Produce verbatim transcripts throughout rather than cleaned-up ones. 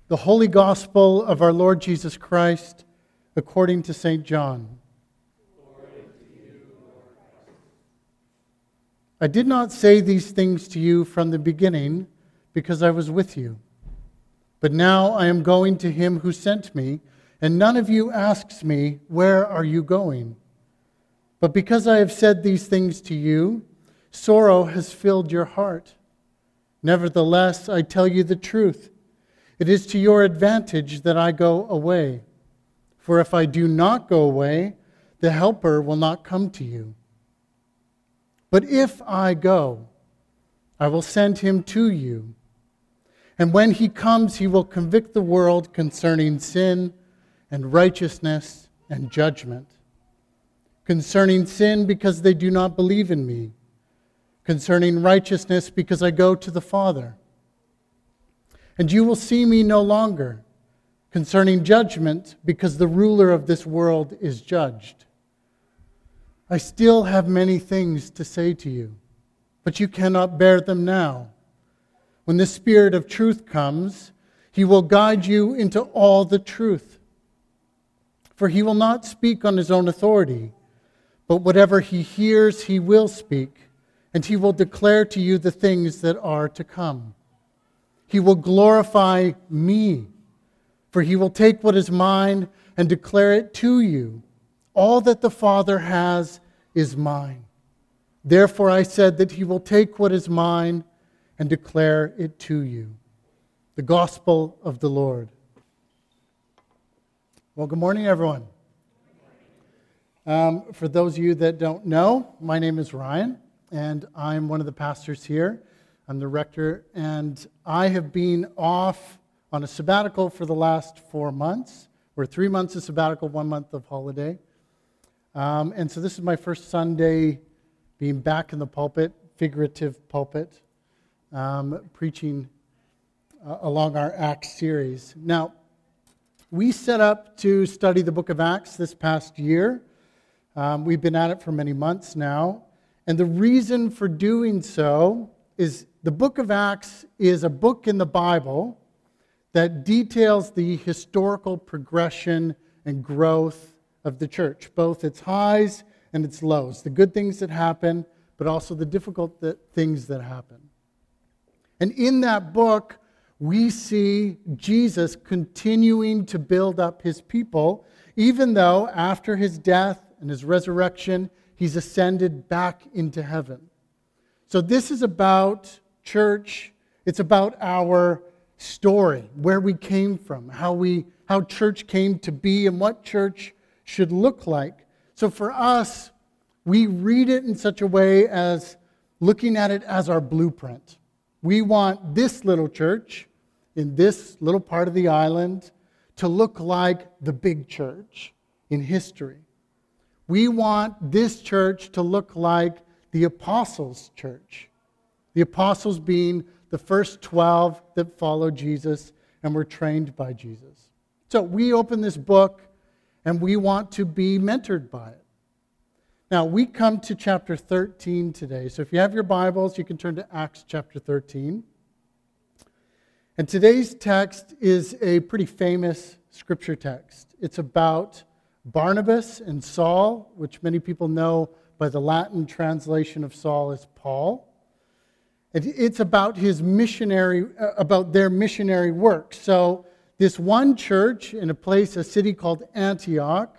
The Holy Gospel of our Lord Jesus Christ, according to Saint John. Glory to you, Lord Christ. I did not say these things to you from the beginning because I was with you. But now I am going to him who sent me, and none of you asks me, "Where are you going?" But because I have said these things to you, sorrow has filled your heart. Nevertheless, I tell you the truth. It is to your advantage that I go away. For if I do not go away, the Helper will not come to you. But if I go, I will send him to you. And when he comes, he will convict the world concerning sin and righteousness and judgment. Concerning sin, because they do not believe in me. Concerning righteousness, because I go to the Father. And you will see me no longer. Concerning judgment, because the ruler of this world is judged. I still have many things to say to you, but you cannot bear them now. When the Spirit of truth comes, he will guide you into all the truth. For he will not speak on his own authority, but whatever he hears, he will speak, and he will declare to you the things that are to come. He will glorify me, for he will take what is mine and declare it to you. All that the Father has is mine. Therefore I said that he will take what is mine and declare it to you. The Gospel of the Lord. Well, good morning, everyone. Um, for those of you that don't know, my name is Ryan, and I'm one of the pastors here. I'm the rector, and I have been off on a sabbatical for the last four months. We're three months of sabbatical, one month of holiday. Um, and so this is my first Sunday being back in the pulpit, figurative pulpit, um, preaching uh, along our Acts series. Now, we set up to study the book of Acts this past year. Um, we've been at it for many months now. And the reason for doing so is the book of Acts is a book in the Bible that details the historical progression and growth of the church, both its highs and its lows, the good things that happen, but also the difficult things that happen. And in that book, we see Jesus continuing to build up his people, even though after his death and his resurrection, he's ascended back into heaven. So this is about church. It's about our story, where we came from, how we how church came to be, and what church should look like. So for us, we read it in such a way as looking at it as our blueprint. We want this little church in this little part of the island to look like the big church in history. We want this church to look like the Apostles' church. The Apostles being the first twelve that followed Jesus and were trained by Jesus. So we open this book and we want to be mentored by it. Now, we come to chapter thirteen today. So if you have your Bibles, you can turn to Acts chapter thirteen. And today's text is a pretty famous scripture text. It's about Barnabas and Saul, which many people know by the Latin translation of Saul as Paul. It's about his missionary, about their missionary work. So this one church in a place, a city called Antioch,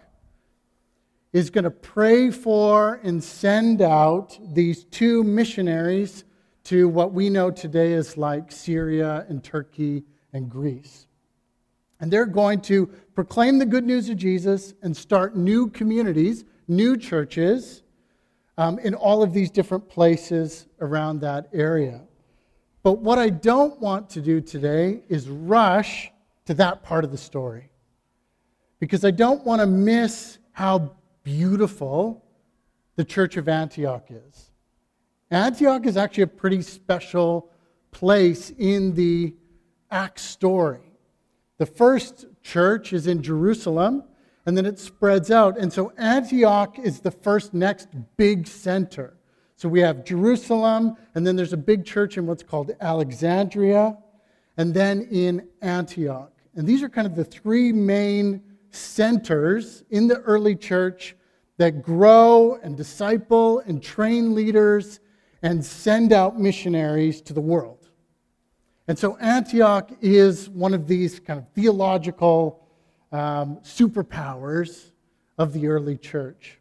is going to pray for and send out these two missionaries to what we know today as like Syria and Turkey and Greece. And they're going to proclaim the good news of Jesus and start new communities, new churches, um, in all of these different places around that area. But what I don't want to do today is rush to that part of the story, because I don't want to miss how beautiful the church of Antioch is. Antioch is actually a pretty special place in the Acts story. The first church is in Jerusalem, and then it spreads out. And so Antioch is the first next big center. So we have Jerusalem, and then there's a big church in what's called Alexandria, and then in Antioch. And these are kind of the three main centers in the early church that grow and disciple and train leaders and send out missionaries to the world. And so Antioch is one of these kind of theological um, superpowers of the early church.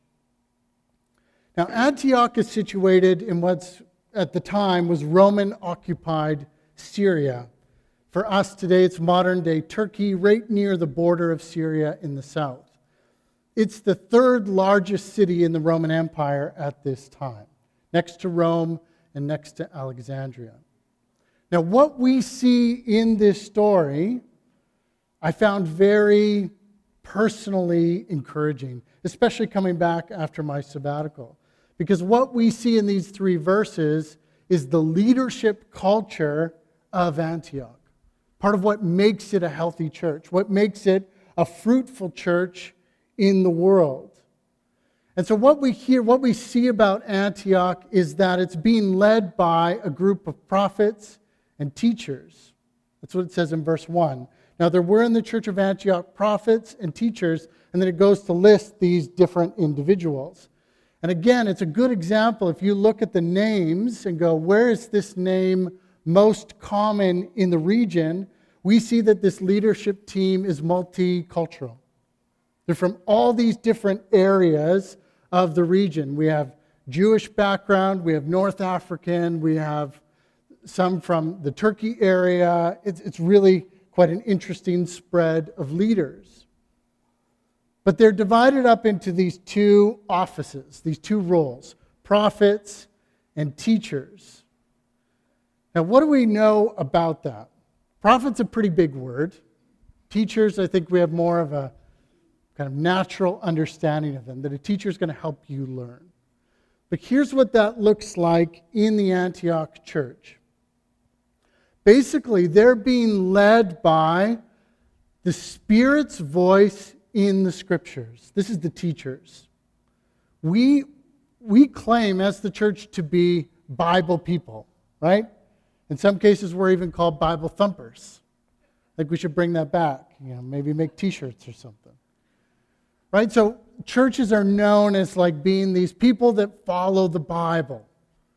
Now, Antioch is situated in what's at the time was Roman-occupied Syria. For us today, it's modern-day Turkey, right near the border of Syria in the south. It's the third largest city in the Roman Empire at this time, next to Rome and next to Alexandria. Now, what we see in this story, I found very personally encouraging, especially coming back after my sabbatical. Because what we see in these three verses is the leadership culture of Antioch. Part of what makes it a healthy church, what makes it a fruitful church in the world. And so what we hear, what we see about Antioch is that it's being led by a group of prophets and teachers. That's what it says in verse one. Now there were in the church of Antioch prophets and teachers, and then it goes to list these different individuals. And again, it's a good example if you look at the names and go, where is this name most common in the region? We see that this leadership team is multicultural. They're from all these different areas of the region. We have Jewish background, we have North African, we have some from the Turkey area. It's, it's really quite an interesting spread of leaders. But they're divided up into these two offices, these two roles, prophets and teachers. Now, what do we know about that? Prophet's a pretty big word. Teachers, I think we have more of a kind of natural understanding of them, that a teacher is going to help you learn. But here's what that looks like in the Antioch church. Basically, they're being led by the Spirit's voice in the Scriptures. This is the teachers. We, we claim as the church to be Bible people, right? In some cases, we're even called Bible thumpers. I think we should bring that back. You know, maybe make T-shirts or something. Right? So churches are known as like being these people that follow the Bible.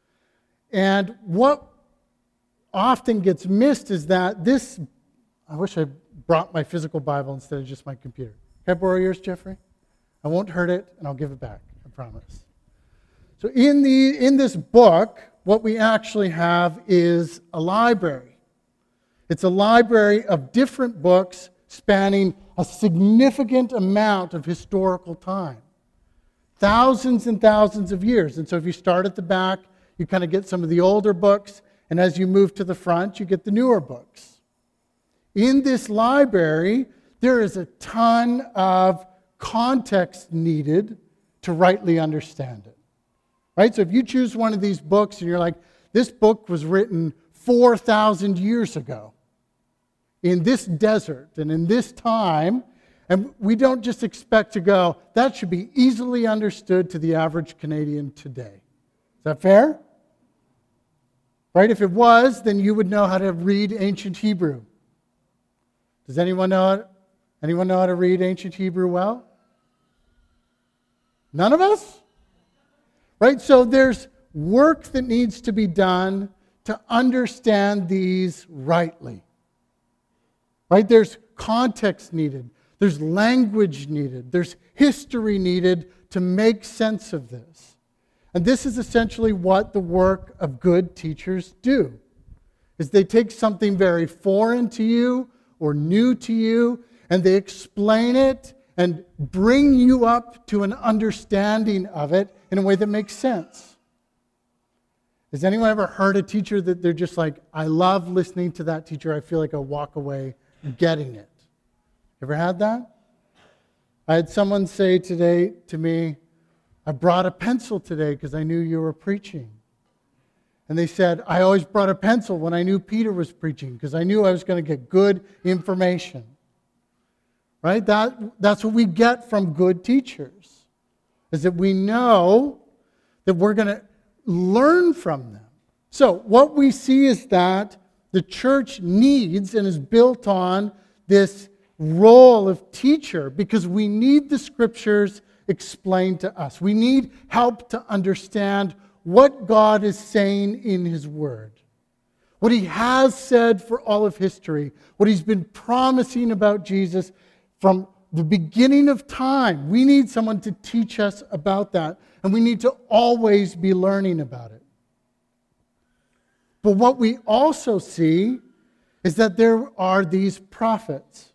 And what often gets missed is that this, I wish I brought my physical Bible instead of just my computer. Can I borrow yours, Jeffrey? I won't hurt it, and I'll give it back, I promise. So in the in this book, what we actually have is a library. It's a library of different books spanning a significant amount of historical time. Thousands and thousands of years. And so if you start at the back, you kind of get some of the older books, and as you move to the front, you get the newer books. In this library, there is a ton of context needed to rightly understand it. Right? So if you choose one of these books and you're like, this book was written four thousand years ago in this desert and in this time, and we don't just expect to go, that should be easily understood to the average Canadian today. Is that fair? Right? If it was, then you would know how to read ancient Hebrew. Does anyone know how, anyone know how to read ancient Hebrew well? None of us? Right? So there's work that needs to be done to understand these rightly. Right? There's context needed. There's language needed. There's history needed to make sense of this. And this is essentially what the work of good teachers do. Is they take something very foreign to you or new to you, and they explain it and bring you up to an understanding of it in a way that makes sense. Has anyone ever heard a teacher that they're just like, I love listening to that teacher, I feel like I'll walk away getting it? Ever had that? I had someone say today to me, I brought a pencil today because I knew you were preaching. And they said, I always brought a pencil when I knew Peter was preaching because I knew I was going to get good information. Right? That, that's what we get from good teachers, is that we know that we're going to learn from them. So what we see is that the church needs and is built on this role of teacher because we need the scriptures explained to us. We need help to understand what God is saying in his word, what he has said for all of history, what he's been promising about Jesus from the beginning of time. We need someone to teach us about that, and we need to always be learning about it. But what we also see is that there are these prophets.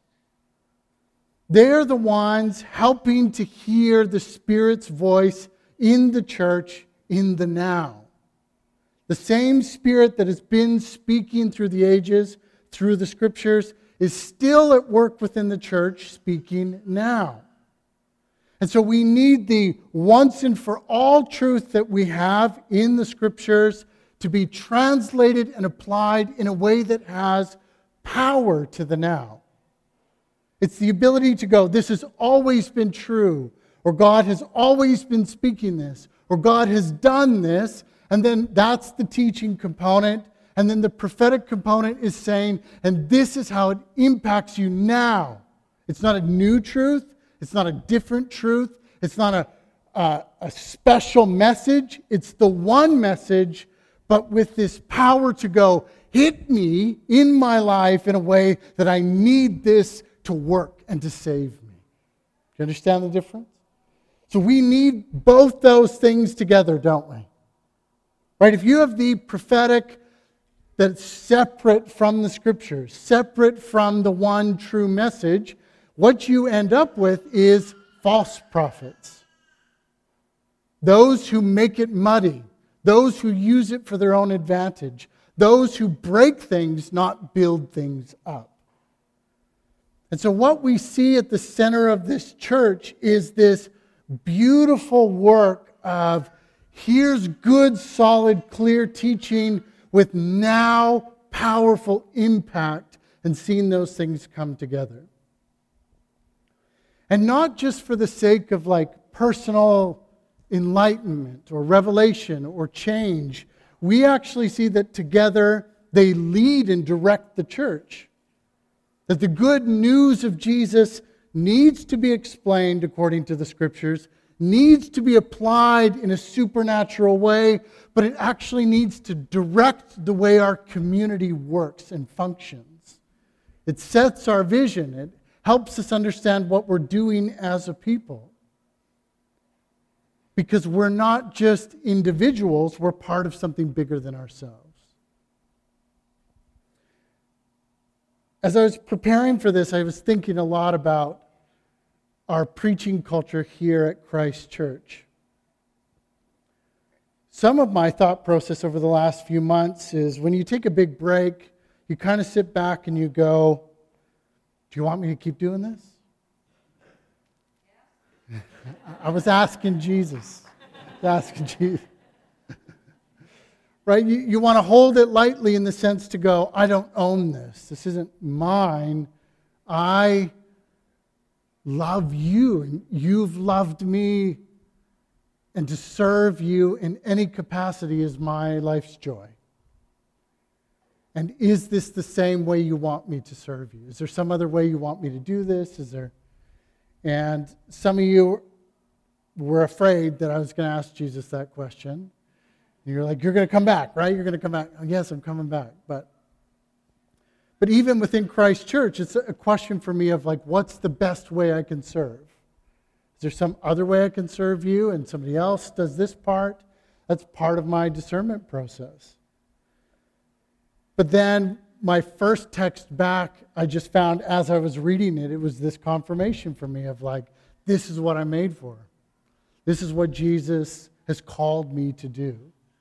They're the ones helping to hear the Spirit's voice in the church in the now. The same Spirit that has been speaking through the ages, through the scriptures, is still at work within the church, speaking now. And so we need the once and for all truth that we have in the scriptures to be translated and applied in a way that has power to the now. It's the ability to go, this has always been true, or God has always been speaking this, or God has done this, and then that's the teaching component. And then the prophetic component is saying, and this is how it impacts you now. It's not a new truth. It's not a different truth. It's not a, a, a special message. It's the one message, but with this power to go, hit me in my life in a way that I need this to work and to save me. Do you understand the difference? So we need both those things together, don't we? Right? If you have the prophetic that's separate from the scriptures, separate from the one true message, what you end up with is false prophets. Those who make it muddy, those who use it for their own advantage, those who break things, not build things up. And so what we see at the center of this church is this beautiful work of here's good, solid, clear teaching with now powerful impact, and seeing those things come together. And not just for the sake of like personal enlightenment or revelation or change. We actually see that together they lead and direct the church. That the good news of Jesus needs to be explained according to the scriptures, needs to be applied in a supernatural way, but it actually needs to direct the way our community works and functions. It sets our vision. It helps us understand what we're doing as a people. Because we're not just individuals, we're part of something bigger than ourselves. As I was preparing for this, I was thinking a lot about our preaching culture here at Christ Church. Some of my thought process over the last few months is when you take a big break, you kind of sit back and you go, do you want me to keep doing this? Yeah. I was asking Jesus. I was asking Jesus. Right? You, you want to hold it lightly in the sense to go, I don't own this. This isn't mine. I love you, and you've loved me, and to serve you in any capacity is my life's joy. And is this the same way you want me to serve you? Is there some other way you want me to do this? Is there? And some of you were afraid that I was going to ask Jesus that question. And you're like, you're going to come back, right? You're going to come back. Oh, yes, I'm coming back. But But even within Christ Church, it's a question for me of like, what's the best way I can serve? Is there some other way I can serve you and somebody else does this part? That's part of my discernment process. But then my first text back, I just found as I was reading it, it was this confirmation for me of like, this is what I'm made for. This is what Jesus has called me to do.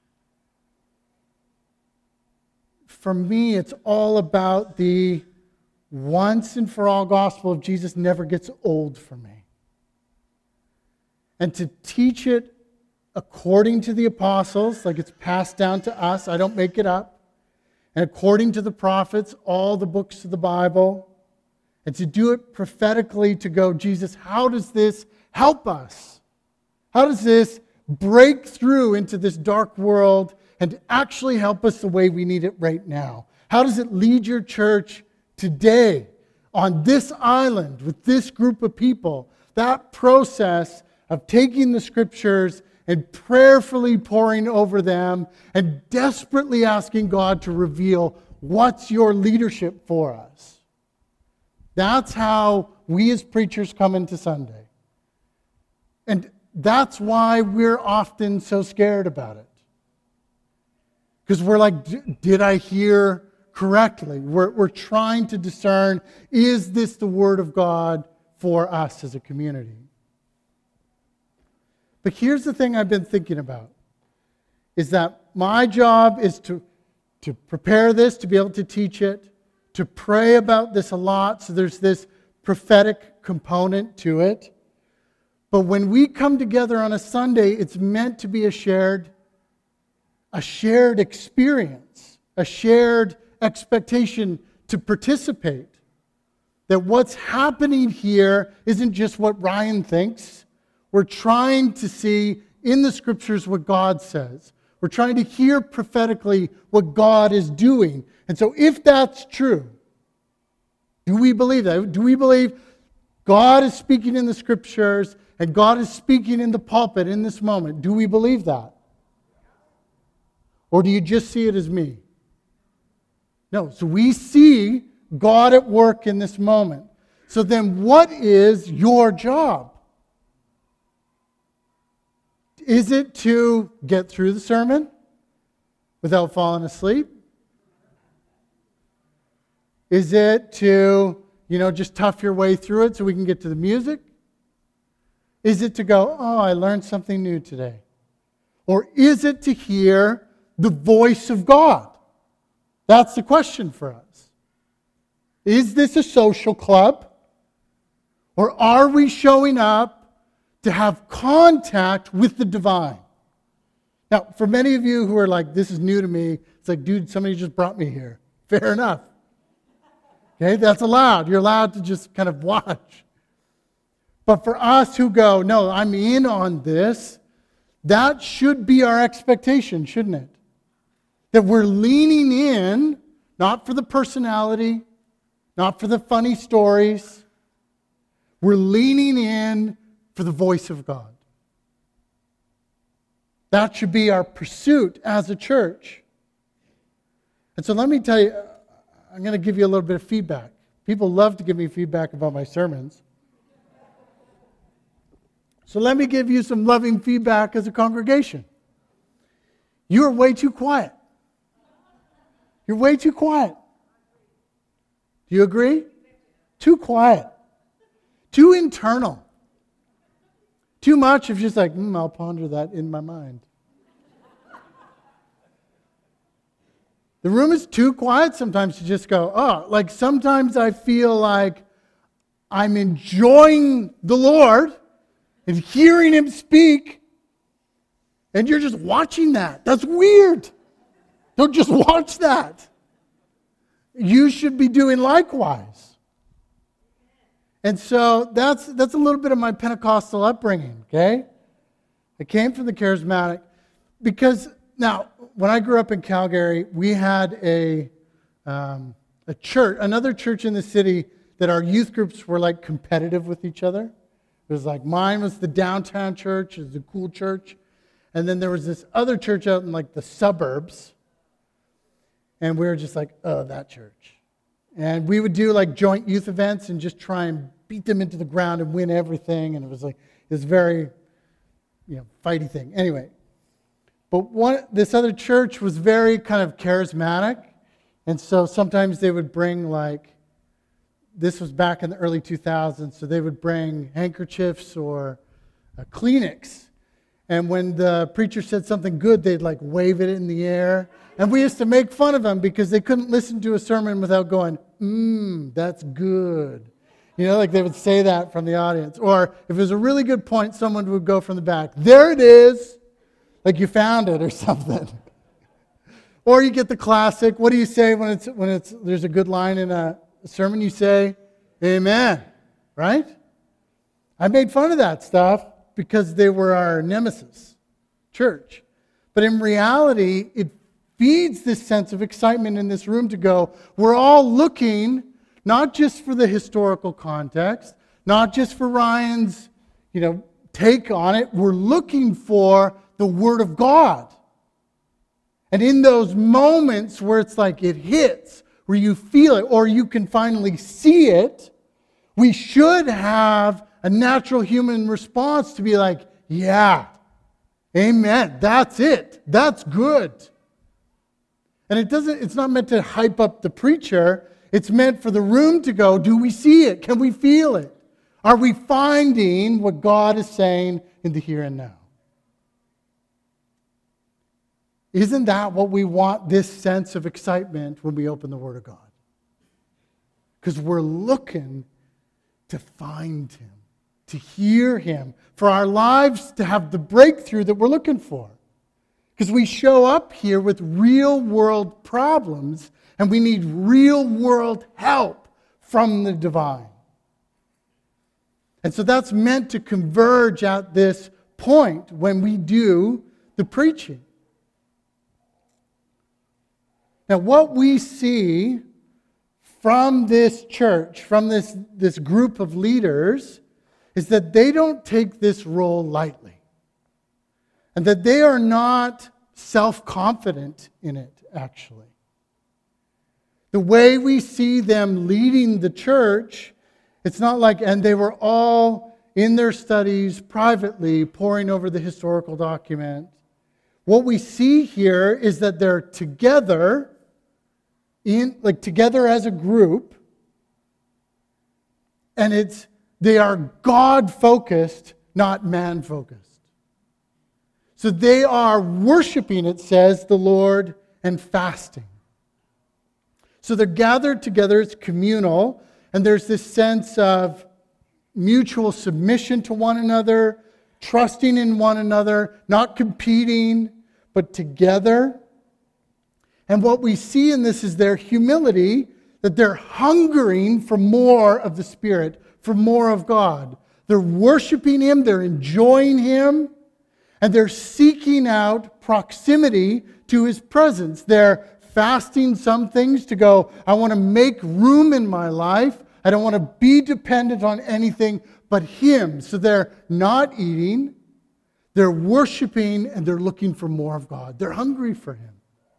For me, it's all about the once and for all gospel of Jesus never gets old for me. And to teach it according to the apostles, like it's passed down to us, I don't make it up, and according to the prophets, all the books of the Bible, and to do it prophetically to go, Jesus, how does this help us? How does this break through into this dark world and actually help us the way we need it right now? How does it lead your church today? on this island with this group of people, that process of taking the scriptures and prayerfully poring over them and desperately asking God to reveal what's your leadership for us. That's how we as preachers come into Sunday. And that's why we're often so scared about it. Because we're like, did I hear correctly? We're, we're trying to discern, is this the Word of God for us as a community? But here's the thing I've been thinking about, is that my job is to, to prepare this, to be able to teach it, to pray about this a lot, so there's this prophetic component to it. But when we come together on a Sunday, it's meant to be a shared, a shared experience, a shared expectation to participate. That what's happening here isn't just what Ryan thinks. We're trying to see in the scriptures what God says. We're trying to hear prophetically what God is doing. And so if that's true, do we believe that? Do we believe God is speaking in the scriptures and God is speaking in the pulpit in this moment? Do we believe that? Or do you just see it as me? No, so we see God at work in this moment. So then what is your job? Is it to get through the sermon without falling asleep? Is it to, you know, just tough your way through it so we can get to the music? Is it to go, oh, I learned something new today? Or is it to hear the voice of God? That's the question for us. Is this a social club? Or are we showing up to have contact with the divine? Now, for many of you who are like, this is new to me, it's like, dude, somebody just brought me here. Fair enough. Okay, that's allowed. You're allowed to just kind of watch. But for us who go, no, I'm in on this, that should be our expectation, shouldn't it? That we're leaning in, not for the personality, not for the funny stories. We're leaning in for the voice of God. That should be our pursuit as a church. And so let me tell you, I'm going to give you a little bit of feedback. People love to give me feedback about my sermons. So let me give you some loving feedback as a congregation. You are way too quiet. You're way too quiet. Do you agree? Too quiet. Too internal. Too much of just like, hmm, I'll ponder that in my mind. The room is too quiet sometimes to just go, oh, like sometimes I feel like I'm enjoying the Lord and hearing Him speak, and you're just watching that. That's weird. Don't just watch that. You should be doing likewise. And so that's that's a little bit of my Pentecostal upbringing, okay? I came from the charismatic because, now, when I grew up in Calgary, we had a, um, a church, another church in the city that our youth groups were like competitive with each other. It was like mine was the downtown church, it was the cool church. And then there was this other church out in like the suburbs. And we were just like, oh, that church. And we would do like joint youth events and just try and beat them into the ground and win everything. And it was like this very, you know, fighty thing. Anyway, but one this other church was very kind of charismatic. And so sometimes they would bring like, this was back in the early two thousands, so they would bring handkerchiefs or a Kleenex. And when the preacher said something good, they'd like wave it in the air. And we used to make fun of them because they couldn't listen to a sermon without going, mmm, that's good. You know, like they would say that from the audience. Or if it was a really good point, someone would go from the back, there it is, like you found it or something. Or you get the classic, what do you say when it's when it's there's a good line in a sermon? You say, amen, right? I made fun of that stuff because they were our nemesis, church. But in reality, it feeds this sense of excitement in this room to go, we're all looking not just for the historical context, not just for Ryan's, you know, take on it. We're looking for the Word of God. And in those moments where it's like it hits, where you feel it, or you can finally see it, we should have a natural human response to be like, yeah, amen, that's it, that's good. And it doesn't, it's not meant to hype up the preacher. It's meant for the room to go, do we see it? Can we feel it? Are we finding what God is saying in the here and now? Isn't that what we want, this sense of excitement when we open the Word of God? Because we're looking to find Him, to hear Him, for our lives to have the breakthrough that we're looking for. Because we show up here with real world problems and we need real world help from the divine. And so that's meant to converge at this point when we do the preaching. Now, what we see from this church, from this, this group of leaders, is that they don't take this role lightly. And that they are not self-confident in it, actually. The way we see them leading the church, it's not like, and they were all in their studies privately poring over the historical document. What we see here is that they're together, in like together as a group, and it's they are God-focused, not man-focused. So they are worshiping, it says, the Lord and fasting. So they're gathered together, it's communal, and there's this sense of mutual submission to one another, trusting in one another, not competing, but together. And what we see in this is their humility, that they're hungering for more of the Spirit, for more of God. They're worshiping Him, they're enjoying Him, and they're seeking out proximity to His presence. They're fasting some things to go, I want to make room in my life. I don't want to be dependent on anything but Him. So they're not eating, they're worshiping, and they're looking for more of God. They're hungry for Him.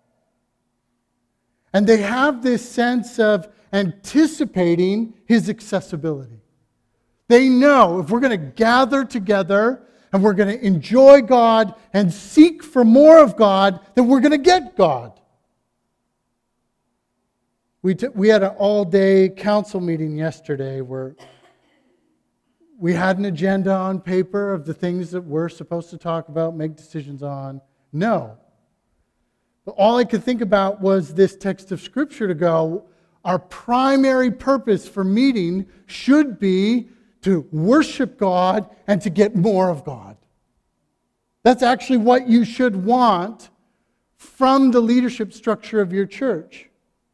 And they have this sense of anticipating His accessibility. They know if we're going to gather together and we're going to enjoy God and seek for more of God, then we're going to get God. We, t- we had an all-day council meeting yesterday where we had an agenda on paper of the things that we're supposed to talk about, make decisions on. No. But all I could think about was this text of Scripture to go, our primary purpose for meeting should be to worship God and to get more of God. That's actually what you should want from the leadership structure of your church.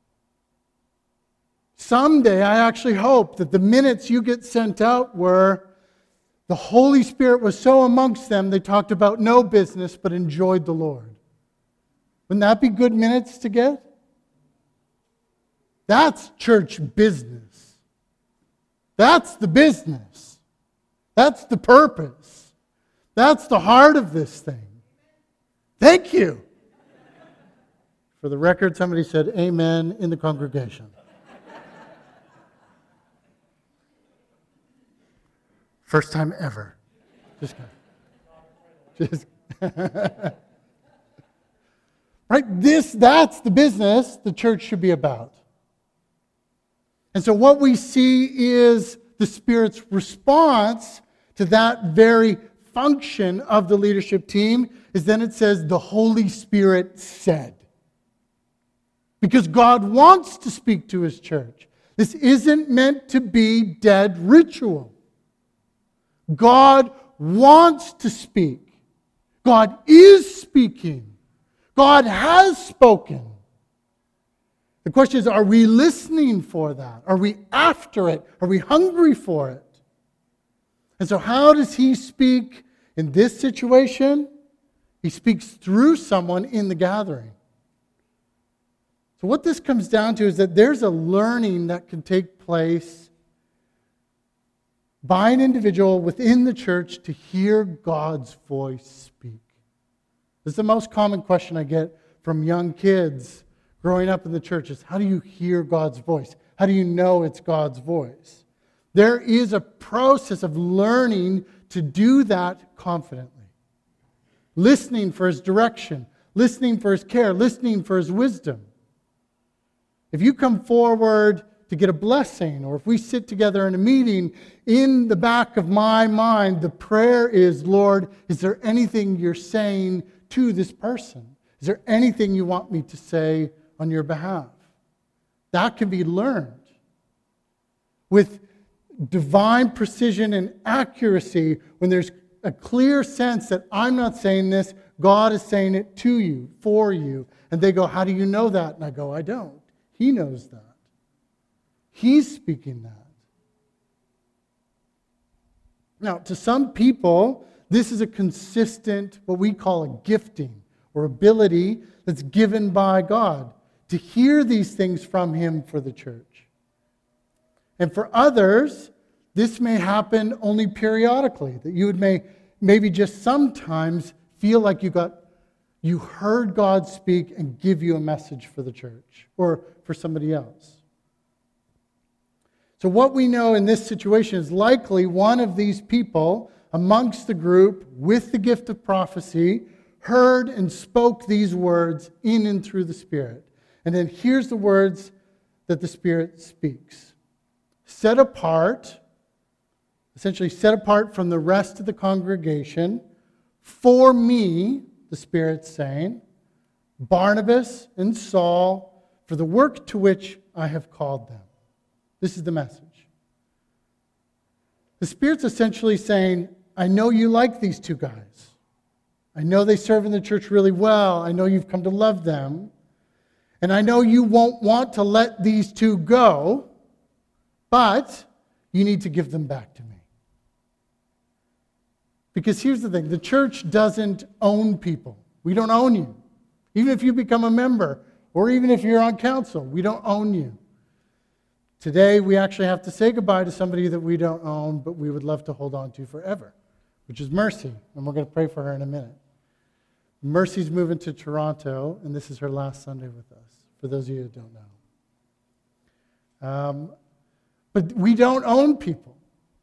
Someday, I actually hope that the minutes you get sent out were the Holy Spirit was so amongst them, they talked about no business but enjoyed the Lord. Wouldn't that be good minutes to get? That's church business. That's the business. That's the purpose. That's the heart of this thing. Thank you. For the record, somebody said amen in the congregation. First time ever. Just kidding. Just right? This, that's the business the church should be about. And so what we see is the Spirit's response to that very function of the leadership team is then it says the Holy Spirit said. Because God wants to speak to His church. This isn't meant to be dead ritual. God wants to speak. God is speaking. God has spoken. The question is, are we listening for that? Are we after it? Are we hungry for it? And so how does He speak in this situation? He speaks through someone in the gathering. So what this comes down to is that there's a learning that can take place by an individual within the church to hear God's voice speak. This is the most common question I get from young kids growing up in the church is, how do you hear God's voice? How do you know it's God's voice? There is a process of learning to do that confidently. Listening for His direction, listening for His care, listening for His wisdom. If you come forward to get a blessing, or if we sit together in a meeting, in the back of my mind, the prayer is, Lord, is there anything you're saying to this person? Is there anything you want me to say on your behalf? That can be learned with divine precision and accuracy when there's a clear sense that I'm not saying this, God is saying it to you, for you. And they go, how do you know that? And I go, I don't. He knows that. He's speaking that. Now, to some people, this is a consistent, what we call a gifting or ability that's given by God to hear these things from Him for the church. And for others, this may happen only periodically, that you would may maybe just sometimes feel like you got you heard God speak and give you a message for the church or for somebody else. So what we know in this situation is likely one of these people amongst the group with the gift of prophecy heard and spoke these words in and through the Spirit. And then here's the words that the Spirit speaks. Set apart, essentially set apart from the rest of the congregation, for me, the Spirit's saying, Barnabas and Saul, for the work to which I have called them. This is the message. The Spirit's essentially saying, I know you like these two guys. I know they serve in the church really well. I know you've come to love them. And I know you won't want to let these two go, but you need to give them back to me. Because here's the thing, the church doesn't own people. We don't own you. Even if you become a member, or even if you're on council, we don't own you. Today, we actually have to say goodbye to somebody that we don't own, but we would love to hold on to forever, which is Mercy. And we're going to pray for her in a minute. Mercy's moving to Toronto, and this is her last Sunday with us, for those of you who don't know. Um, but we don't own people.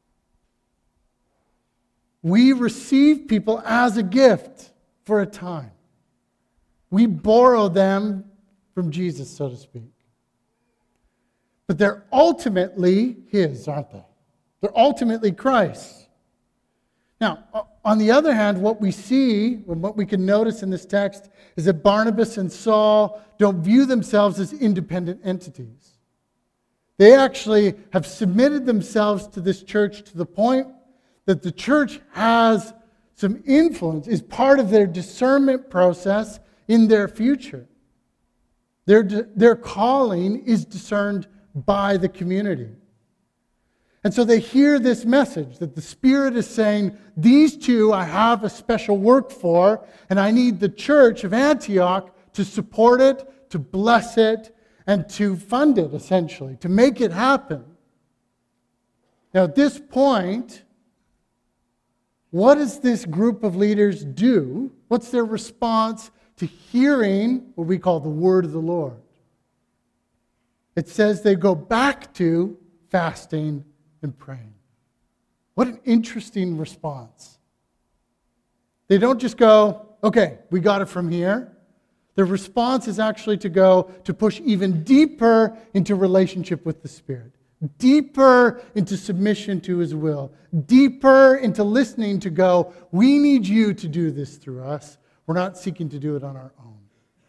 We receive people as a gift for a time. We borrow them from Jesus, so to speak. But they're ultimately His, aren't they? They're ultimately Christ's. Now, on the other hand, what we see, and what we can notice in this text, is that Barnabas and Saul don't view themselves as independent entities. They actually have submitted themselves to this church to the point that the church has some influence, is part of their discernment process in their future. Their, their calling is discerned by the community. And so they hear this message that the Spirit is saying, these two I have a special work for, and I need the church of Antioch to support it, to bless it, and to fund it, essentially, to make it happen. Now, at this point, what does this group of leaders do? What's their response to hearing what we call the word of the Lord? It says they go back to fasting and praying. What an interesting response. They don't just go, okay, we got it from here. Their response is actually to go to push even deeper into relationship with the Spirit. Deeper into submission to His will. Deeper into listening to go, we need you to do this through us. We're not seeking to do it on our own.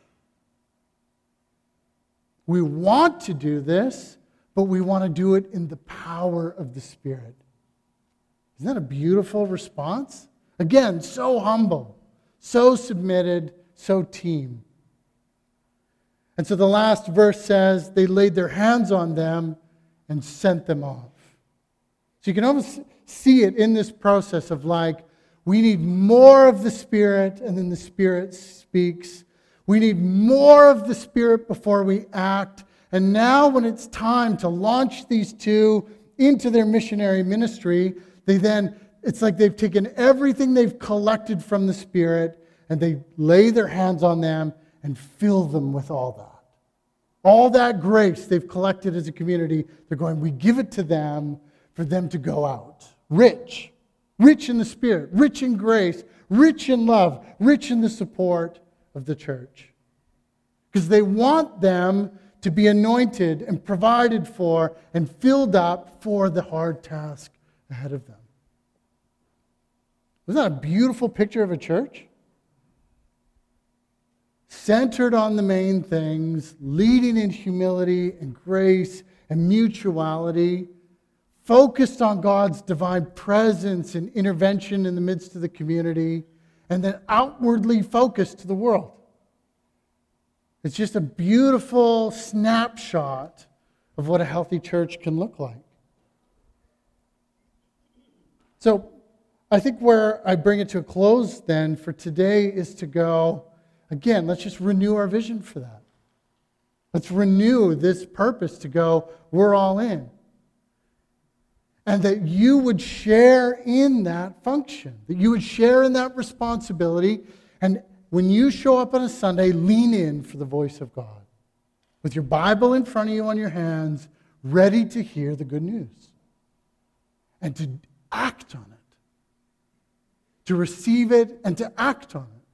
We want to do this, but we want to do it in the power of the Spirit. Isn't that a beautiful response? Again, so humble, so submitted, so team. And so the last verse says, they laid their hands on them and sent them off. So you can almost see it in this process of like, we need more of the Spirit, and then the Spirit speaks. We need more of the Spirit before we act. And now when it's time to launch these two into their missionary ministry, they then, it's like they've taken everything they've collected from the Spirit and they lay their hands on them and fill them with all that. All that grace they've collected as a community, they're going, we give it to them for them to go out. Rich. Rich in the Spirit. Rich in grace. Rich in love. Rich in the support of the church. Because they want them to be anointed and provided for and filled up for the hard task ahead of them. Isn't that a beautiful picture of a church? Centered on the main things, leading in humility and grace and mutuality, focused on God's divine presence and intervention in the midst of the community, and then outwardly focused to the world. It's just a beautiful snapshot of what a healthy church can look like. So I think where I bring it to a close then for today is to go, again, let's just renew our vision for that. Let's renew this purpose to go, we're all in. And that you would share in that function, that you would share in that responsibility, and when you show up on a Sunday, lean in for the voice of God. With your Bible in front of you on your hands, ready to hear the good news. And to act on it. To receive it and to act on it.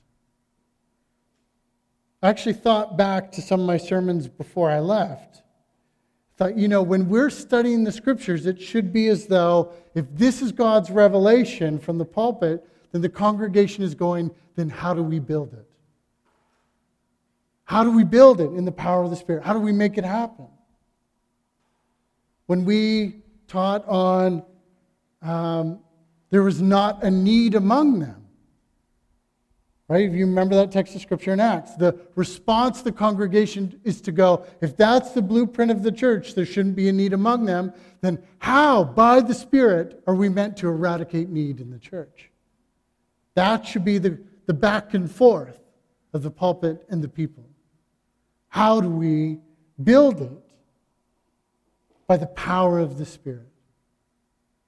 I actually thought back to some of my sermons before I left. I thought, you know, when we're studying the Scriptures, it should be as though if this is God's revelation from the pulpit, then the congregation is going, then how do we build it? How do we build it in the power of the Spirit? How do we make it happen? When we taught on um, there was not a need among them. Right? If you remember that text of Scripture in Acts, the response of the congregation is to go, if that's the blueprint of the church, there shouldn't be a need among them, then how, by the Spirit, are we meant to eradicate need in the church? That should be the, the back and forth of the pulpit and the people. How do we build it? By the power of the Spirit.